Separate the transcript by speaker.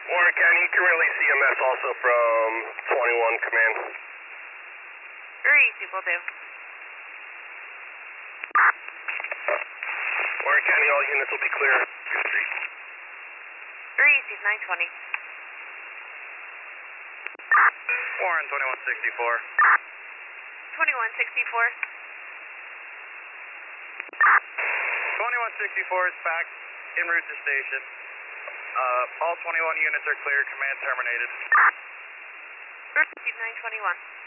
Speaker 1: Warren County, currently CMS also from 21 Command.
Speaker 2: Very easy, will do.
Speaker 1: Warren County, all units will be clear.
Speaker 2: Very easy, 920.
Speaker 3: Warren 2164.
Speaker 2: 2164.
Speaker 3: 2164 is back en route to station. All 21 units are clear. Command terminated.
Speaker 2: Very easy, 921.